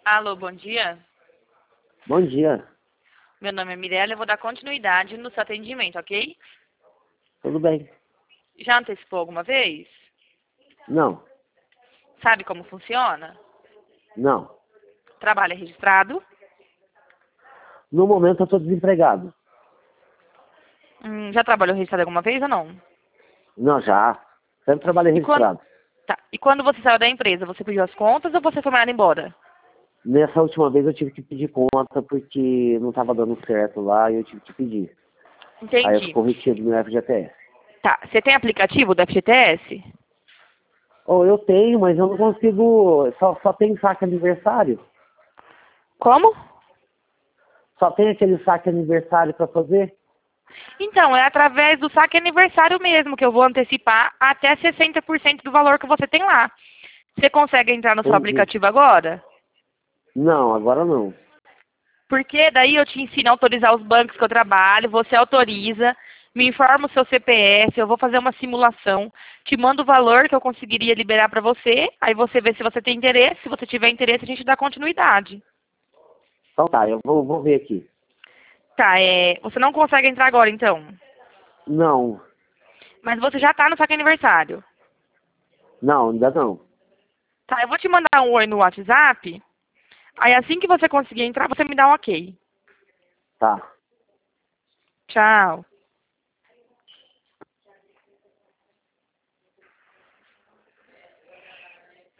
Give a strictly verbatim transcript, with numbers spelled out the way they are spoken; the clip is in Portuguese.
Alô, bom dia. Bom dia. Meu nome é Mirella, eu vou dar continuidade no seu atendimento, ok? Tudo bem? Já antecipou alguma vez? Não. Sabe como funciona? Não. Trabalho é registrado? No momento eu estou desempregado. Hum, já trabalhou registrado alguma vez ou não? Não, já. Sempre trabalhei E quando, registrado. tá. E quando você saiu da empresa, você pediu as contas ou você foi mandado embora? Nessa última vez eu tive que pedir conta porque não estava dando certo lá e eu tive que pedir. Aí eu Entendi. ficou retido no F G T S. Tá. Você tem aplicativo do F G T S? Oh, eu tenho, mas eu não consigo. Só, só tem saque aniversário. Como? Só tem aquele saque aniversário para fazer. Então, é através do saque aniversário mesmo que eu vou antecipar até sessenta por cento do valor que você tem lá. Você consegue entrar no seu Entendi. aplicativo agora? Não, agora não. Porque daí eu te ensino a autorizar os bancos que eu trabalho, você autoriza, me informa o seu C P F, eu vou fazer uma simulação, te mando o valor que eu conseguiria liberar para você, aí você vê se você tem interesse, se você tiver interesse a gente dá continuidade. Então tá, eu vou, vou ver aqui. Tá, é, você não consegue entrar agora então, Não, mas você já está no saque aniversário. não, ainda não. Tá, eu vou te mandar um oi no WhatsApp, aí assim que você conseguir entrar, você me dá um ok. Tá. Tchau.